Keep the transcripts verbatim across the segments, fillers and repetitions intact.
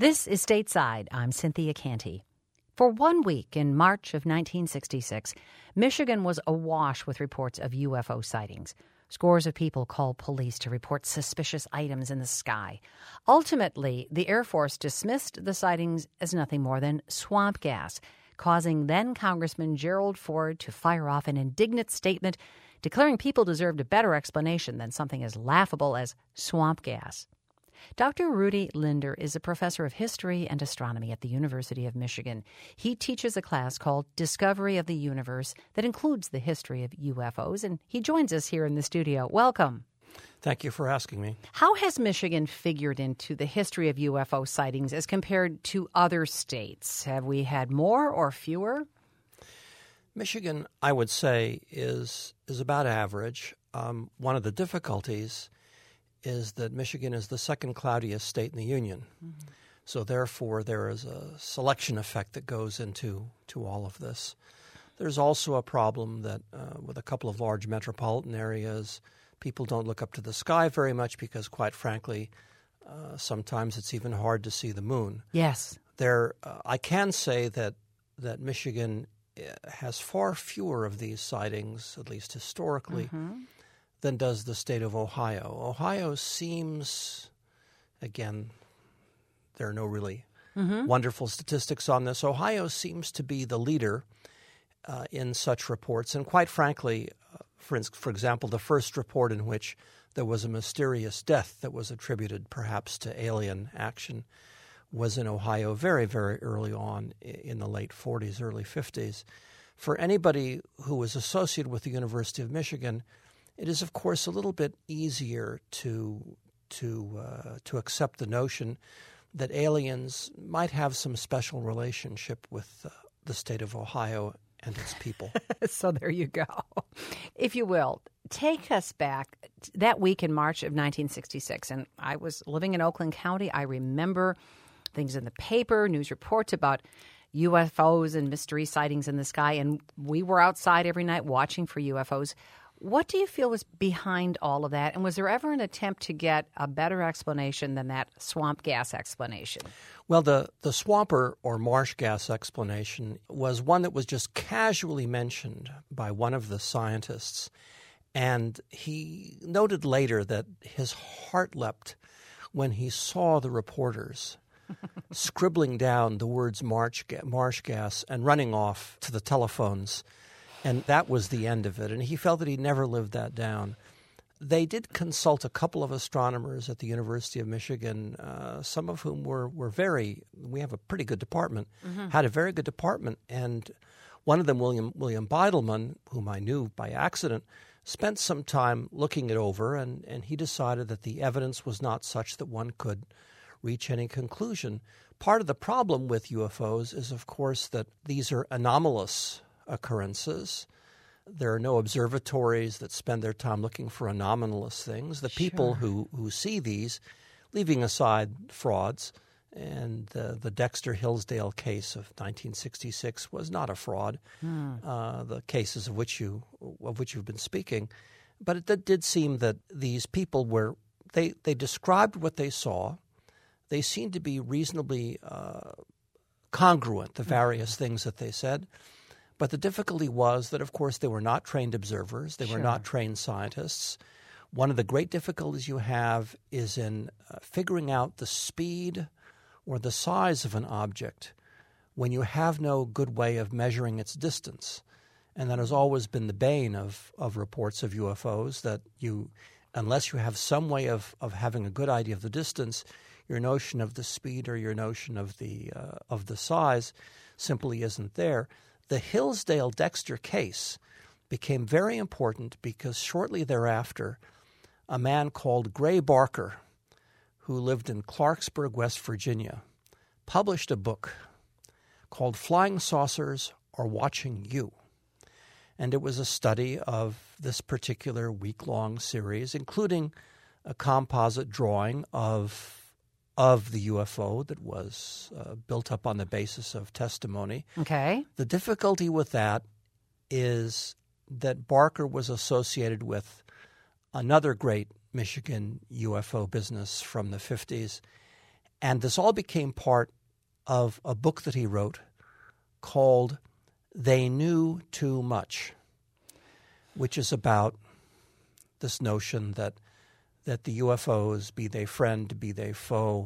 This is Stateside. I'm Cynthia Canty. For one week in March of nineteen sixty-six, Michigan was awash with reports of U F O sightings. Scores of people called police to report suspicious items in the sky. Ultimately, the Air Force dismissed the sightings as nothing more than swamp gas, causing then-Congressman Gerald Ford to fire off an indignant statement declaring people deserved a better explanation than something as laughable as swamp gas. Doctor Rudy Linder is a professor of history and astronomy at the University of Michigan. He teaches a class called Discovery of the Universe that includes the history of U F Os, and he joins us here in the studio. Welcome. Thank you for asking me. How has Michigan figured into the history of U F O sightings as compared to other states? Have we had more or fewer? Michigan, I would say, is is about average. Um, one of the difficulties is that Michigan is the second cloudiest state in the Union. Mm-hmm. So therefore, there is a selection effect that goes into to all of this. There's also a problem that uh, with a couple of large metropolitan areas, people don't look up to the sky very much because, quite frankly, uh, sometimes it's even hard to see the moon. Yes. There, uh, I can say that that Michigan has far fewer of these sightings, at least historically, mm-hmm. than does the state of Ohio. Ohio seems, again, there are no really mm-hmm. wonderful statistics on this. Ohio seems to be the leader uh, in such reports. And quite frankly, uh, for, for example, the first report in which there was a mysterious death that was attributed perhaps to alien action was in Ohio very, very early on in the late forties, early fifties. For anybody who was associated with the University of Michigan, it is, of course, a little bit easier to to uh, to accept the notion that aliens might have some special relationship with uh, the state of Ohio and its people. So there you go. If you will, take us back that week in March of nineteen sixty-six. And I was living in Oakland County. I remember things in the paper, news reports about U F Os and mystery sightings in the sky. And we were outside every night watching for U F Os. What do you feel was behind all of that? And was there ever an attempt to get a better explanation than that swamp gas explanation? Well, the, the swamper or marsh gas explanation was one that was just casually mentioned by one of the scientists. And he noted later that his heart leapt when he saw the reporters scribbling down the words marsh, ga- marsh gas and running off to the telephones. And that was the end of it. And he felt that he'd never lived that down. They did consult a couple of astronomers at the University of Michigan, uh, some of whom were, were very – we have a pretty good department, mm-hmm. had a very good department. And one of them, William William Beidelman, whom I knew by accident, spent some time looking it over, and, and he decided that the evidence was not such that one could reach any conclusion. Part of the problem with U F Os is, of course, that these are anomalous occurrences. There are no observatories that spend their time looking for anomalous things. The Sure. people who, who see these, leaving aside frauds, and uh, the Dexter Hillsdale case of nineteen sixty-six was not a fraud, hmm. uh, the cases of which, you, of which you've been speaking. But it did, did seem that these people were, they, they described what they saw. They seemed to be reasonably uh, congruent, the various mm-hmm. things that they said. But the difficulty was that, of course, they were not trained observers. They sure. were not trained scientists. One of the great difficulties you have is in uh, figuring out the speed or the size of an object when you have no good way of measuring its distance. And that has always been the bane of, of reports of U F Os, that you, unless you have some way of, of having a good idea of the distance, your notion of the speed or your notion of the uh, of the size simply isn't there. The Hillsdale-Dexter case became very important because shortly thereafter, a man called Gray Barker, who lived in Clarksburg, West Virginia, published a book called Flying Saucers Are Watching You. And it was a study of this particular week-long series, including a composite drawing of of the U F O that was uh, built up on the basis of testimony. Okay. The difficulty with that is that Barker was associated with another great Michigan U F O business from the fifties, And this all became part of a book that he wrote called They Knew Too Much, which is about this notion that that the U F Os, be they friend, be they foe,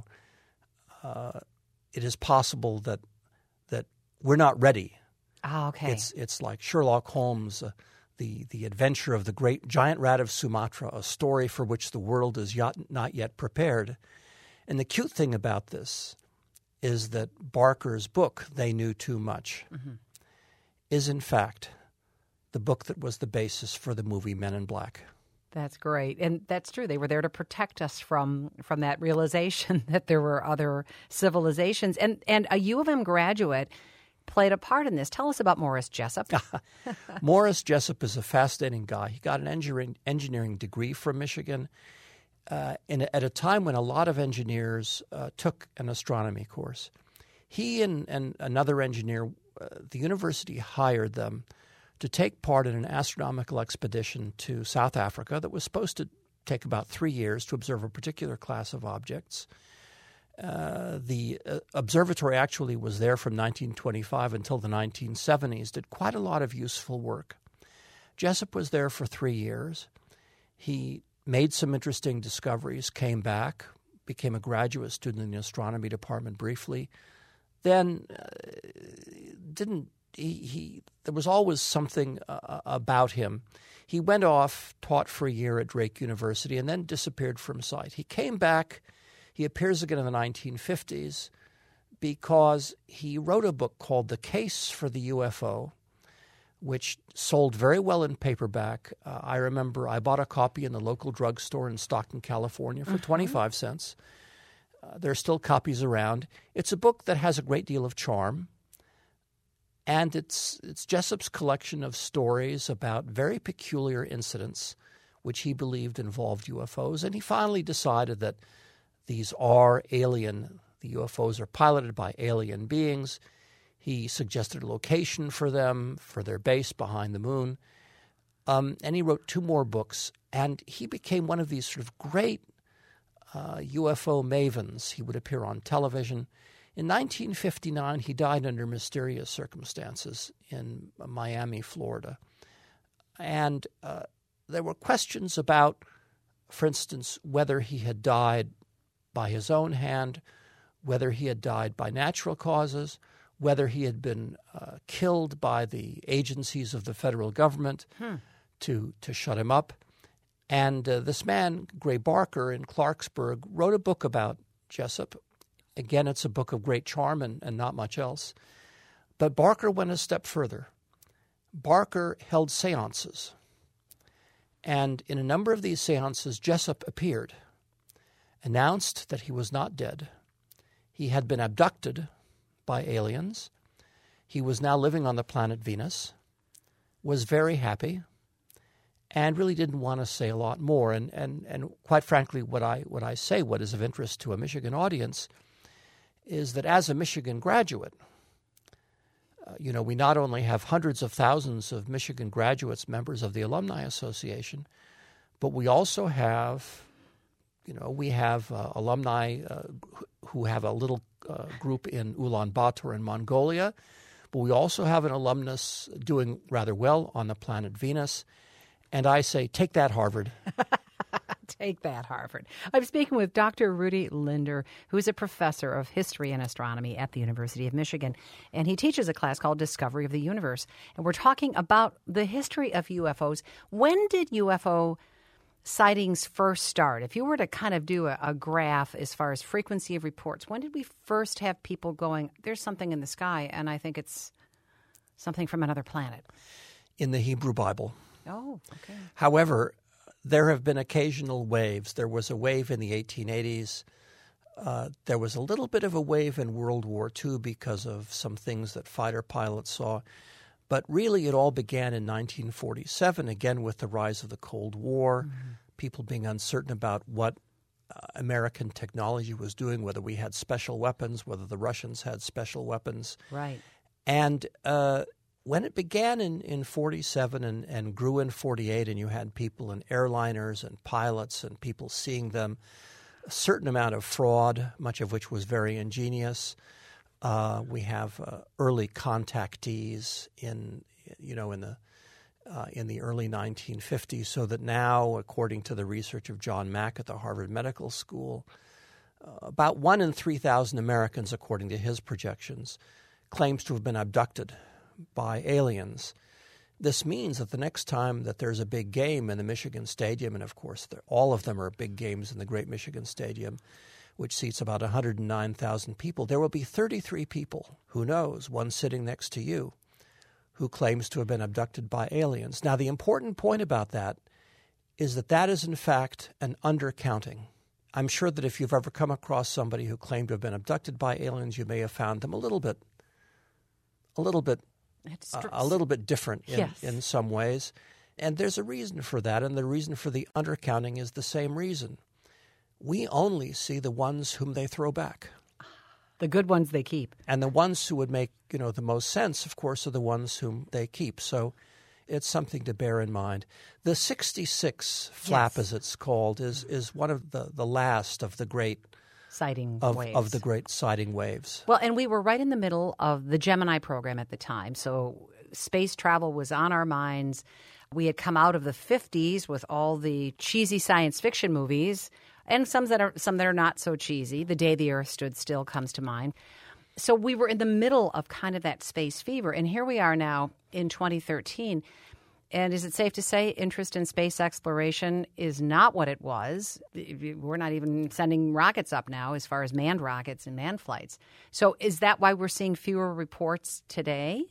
uh, it is possible that that we're not ready. Oh, okay. It's it's like Sherlock Holmes, uh, the the adventure of the great giant rat of Sumatra, a story for which the world is yet, not yet prepared. And the cute thing about this is that Barker's book, They Knew Too Much, mm-hmm. is in fact the book that was the basis for the movie Men in Black. That's great. And that's true. They were there to protect us from from that realization that there were other civilizations. And and a U of M graduate played a part in this. Tell us about Morris Jessup. Morris Jessup is a fascinating guy. He got an engineering, engineering degree from Michigan uh, in, at a time when a lot of engineers uh, took an astronomy course. He and, and another engineer, uh, the university hired them to take part in an astronomical expedition to South Africa that was supposed to take about three years to observe a particular class of objects. Uh, the uh, observatory actually was there from nineteen twenty-five until the nineteen seventies, did quite a lot of useful work. Jessup was there for three years. He made some interesting discoveries, came back, became a graduate student in the astronomy department briefly, then uh, didn't He, he there was always something uh, about him. He went off, taught for a year at Drake University, and then disappeared from sight. He came back. He appears again in the nineteen fifties because he wrote a book called The Case for the U F O, which sold very well in paperback. Uh, I remember I bought a copy in the local drugstore in Stockton, California for mm-hmm. twenty-five cents. Uh, there are still copies around. It's a book that has a great deal of charm. And it's it's Jessup's collection of stories about very peculiar incidents which he believed involved U F Os. And he finally decided that these are alien, the U F Os are piloted by alien beings. He suggested a location for them, for their base behind the moon. Um, and he wrote two more books. And he became one of these sort of great uh, U F O mavens. He would appear on television. In nineteen fifty-nine, he died under mysterious circumstances in Miami, Florida. And uh, there were questions about, for instance, whether he had died by his own hand, whether he had died by natural causes, whether he had been uh, killed by the agencies of the federal government hmm. to, to shut him up. And uh, this man, Gray Barker in Clarksburg, wrote a book about Jessup. Again, it's a book of great charm and, and not much else. But Barker went a step further. Barker held seances. And in a number of these seances, Jessup appeared, announced that he was not dead. He had been abducted by aliens. He was now living on the planet Venus, was very happy, and really didn't want to say a lot more. And, and, and quite frankly, what I, what I say, what is of interest to a Michigan audience, is that as a Michigan graduate, uh, you know, we not only have hundreds of thousands of Michigan graduates, members of the Alumni Association, but we also have, you know, we have uh, alumni uh, who have a little uh, group in Ulaanbaatar in Mongolia, but we also have an alumnus doing rather well on the planet Venus. And I say, take that, Harvard. Take that, Harvard. I'm speaking with Doctor Rudy Linder, who is a professor of history and astronomy at the University of Michigan, and he teaches a class called Discovery of the Universe. And we're talking about the history of U F Os. When did U F O sightings first start? If you were to kind of do a, a graph as far as frequency of reports, when did we first have people going, there's something in the sky, and I think it's something from another planet? In the Hebrew Bible. Oh, okay. However, there have been occasional waves. There was a wave in the eighteen eighties. Uh, there was a little bit of a wave in World War Two because of some things that fighter pilots saw. But really it all began in nineteen forty-seven, again with the rise of the Cold War, mm-hmm. people being uncertain about what uh, American technology was doing, whether we had special weapons, whether the Russians had special weapons. Right. And uh when it began in, in forty-seven and, and grew in forty-eight, and you had people in airliners and pilots and people seeing them, a certain amount of fraud, much of which was very ingenious. Uh, we have uh, early contactees in, you know, in the uh, in the early nineteen fifties, so that now, according to the research of John Mack at the Harvard Medical School, uh, about one in three thousand Americans, according to his projections, claims to have been abducted by aliens. This means that the next time that there's a big game in the Michigan Stadium, and of course all of them are big games in the Great Michigan Stadium, which seats about one hundred nine thousand people, there will be thirty-three people, who knows, one sitting next to you, who claims to have been abducted by aliens. Now, the important point about that is that that is, in fact, an undercounting. I'm sure that if you've ever come across somebody who claimed to have been abducted by aliens, you may have found them a little bit, a little bit, uh, a little bit different in, yes. in some ways. And there's a reason for that, and the reason for the undercounting is the same reason. We only see the ones whom they throw back. The good ones they keep. And the ones who would make, you know, the most sense, of course, are the ones whom they keep. So it's something to bear in mind. The sixty-six flap, yes. as it's called, is is one of the, the last of the great sighting of, waves. of the great sighting waves. Well, and we were right in the middle of the Gemini program at the time. So space travel was on our minds. We had come out of the fifties with all the cheesy science fiction movies, and some that are some that are not so cheesy. The Day the Earth Stood Still comes to mind. So we were in the middle of kind of that space fever. And here we are now in twenty thirteen. And is it safe to say interest in space exploration is not what it was? We're not even sending rockets up now as far as manned rockets and manned flights. So is that why we're seeing fewer reports today?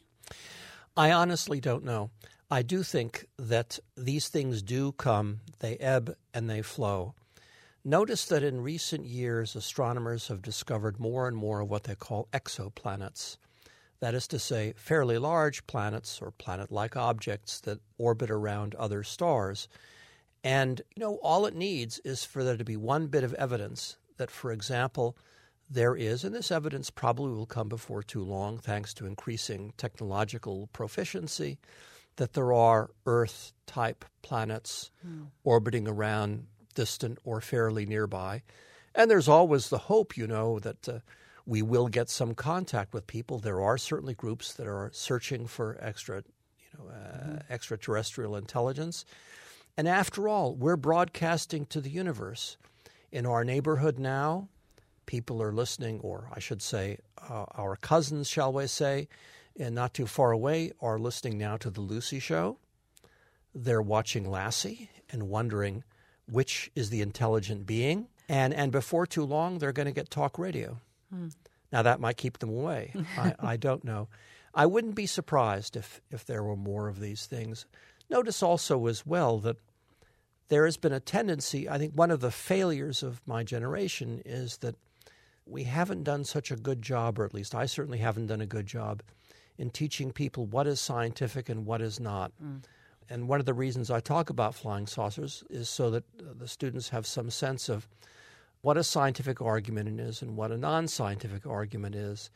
I honestly don't know. I do think that these things do come, they ebb and they flow. Notice that in recent years, astronomers have discovered more and more of what they call exoplanets. That is to say, fairly large planets or planet-like objects that orbit around other stars. And, you know, all it needs is for there to be one bit of evidence that, for example, there is, and this evidence probably will come before too long thanks to increasing technological proficiency, that there are Earth-type planets mm. orbiting around distant or fairly nearby. And there's always the hope, you know, that uh, we will get some contact with people. There are certainly groups that are searching for extra, you know, uh, mm-hmm. extraterrestrial intelligence. And after all, we're broadcasting to the universe. In our neighborhood now, people are listening, or I should say, uh, our cousins, shall we say, and not too far away, are listening now to The Lucy Show. They're watching Lassie and wondering which is the intelligent being. And and before too long, they're going to get talk radio. Hmm. Now, that might keep them away. I, I don't know. I wouldn't be surprised if, if there were more of these things. Notice also as well that there has been a tendency, I think one of the failures of my generation is that we haven't done such a good job, or at least I certainly haven't done a good job, in teaching people what is scientific and what is not. Mm. And one of the reasons I talk about flying saucers is so that the students have some sense of what a scientific argument is and what a non-scientific argument is.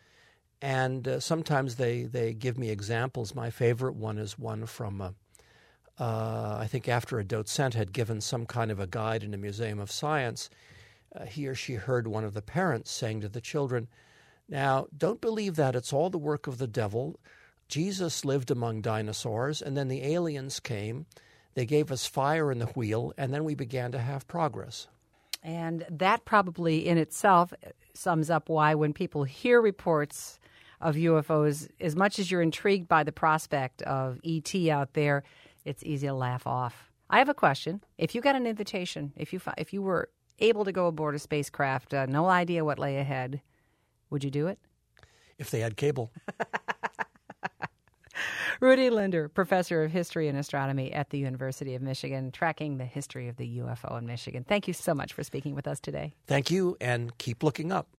And uh, sometimes they, they give me examples. My favorite one is one from, uh, uh, I think after a docent had given some kind of a guide in a museum of science, uh, he or she heard one of the parents saying to the children, "Now, don't believe that. It's all the work of the devil. Jesus lived among dinosaurs, and then the aliens came. They gave us fire in the wheel, and then we began to have progress." And that probably in itself sums up why when people hear reports of U F Os, as much as you're intrigued by the prospect of E T out there, it's easy to laugh off. I have a question. If you got an invitation, if you if you were able to go aboard a spacecraft, uh, no idea what lay ahead, would you do it? If they had cable. Rudy Linder, professor of history and astronomy at the University of Michigan, tracking the history of the U F O in Michigan. Thank you so much for speaking with us today. Thank you, and keep looking up.